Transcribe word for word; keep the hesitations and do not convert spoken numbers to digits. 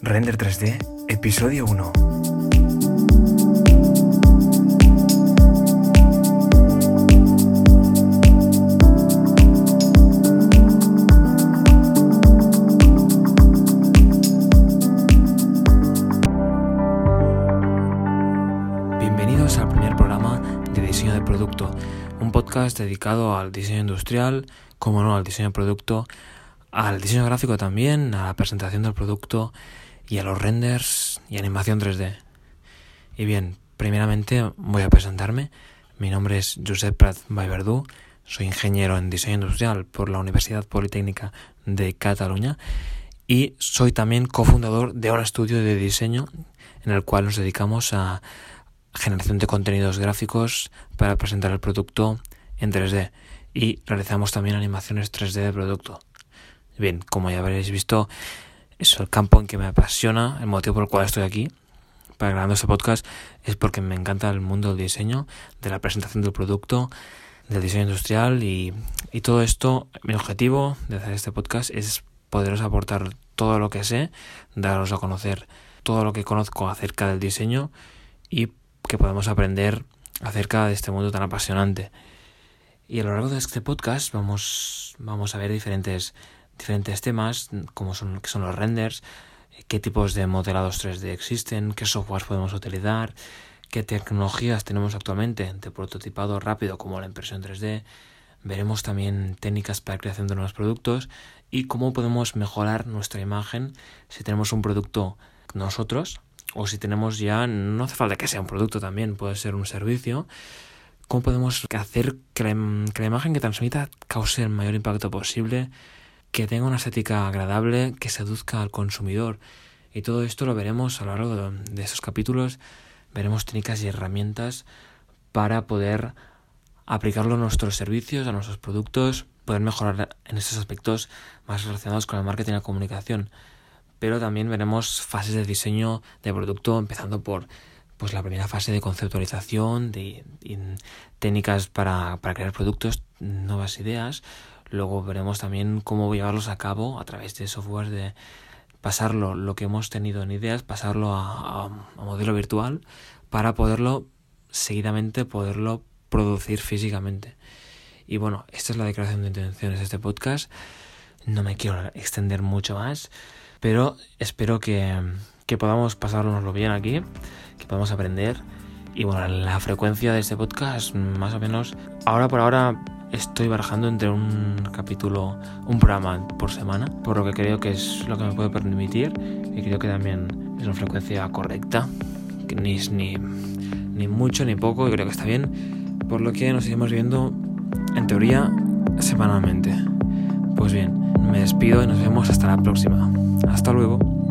Render tres D, episodio uno. Bienvenidos al primer programa de diseño de producto, un podcast dedicado al diseño industrial, como no, al diseño de producto, al diseño gráfico también, a la presentación del producto y a los renders y animación tres D. Y bien, primeramente voy a presentarme. Mi nombre es Josep Prat Vallverdú, soy ingeniero en diseño industrial por la Universidad Politécnica de Cataluña y soy también cofundador de un estudio de diseño en el cual nos dedicamos a generación de contenidos gráficos para presentar el producto en tres D y realizamos también animaciones tres D de producto. Bien, como ya habréis visto, es el campo en que me apasiona. El motivo por el cual estoy aquí para grabando este podcast es porque me encanta el mundo del diseño, de la presentación del producto, del diseño industrial y, y todo esto. Mi objetivo de hacer este podcast es poderos aportar todo lo que sé, daros a conocer todo lo que conozco acerca del diseño y que podamos aprender acerca de este mundo tan apasionante. Y a lo largo de este podcast vamos, vamos a ver diferentes diferentes temas, como son, que son los renders, qué tipos de modelados tres D existen, qué softwares podemos utilizar, qué tecnologías tenemos actualmente de prototipado rápido como la impresión tres D. Veremos también técnicas para la creación de nuevos productos y cómo podemos mejorar nuestra imagen si tenemos un producto nosotros o si tenemos ya, no hace falta que sea un producto también, puede ser un servicio. Cómo podemos hacer que la, que la imagen que transmita cause el mayor impacto posible, que tenga una estética agradable, que seduzca al consumidor. Y todo esto lo veremos a lo largo de, de esos capítulos. Veremos técnicas y herramientas para poder aplicarlo a nuestros servicios, a nuestros productos, poder mejorar en estos aspectos más relacionados con el marketing y la comunicación. Pero también veremos fases de diseño de producto, empezando por pues la primera fase de conceptualización, de, de técnicas para, para crear productos, nuevas ideas. Luego veremos también cómo llevarlos a cabo a través de software, de pasarlo, lo que hemos tenido en ideas, pasarlo a, a, a modelo virtual para poderlo, seguidamente, poderlo producir físicamente. Y bueno, esta es la declaración de intenciones de este podcast. No me quiero extender mucho más, pero espero que, que podamos pasárnoslo bien aquí, que podamos aprender. Y bueno, la frecuencia de este podcast, más o menos, ahora por ahora estoy barajando entre un capítulo, un programa por semana, por lo que creo que es lo que me puede permitir y creo que también es una frecuencia correcta, que ni, ni, ni mucho ni poco, y creo que está bien, por lo que nos iremos viendo en teoría semanalmente. Pues bien, me despido y nos vemos hasta la próxima. Hasta luego.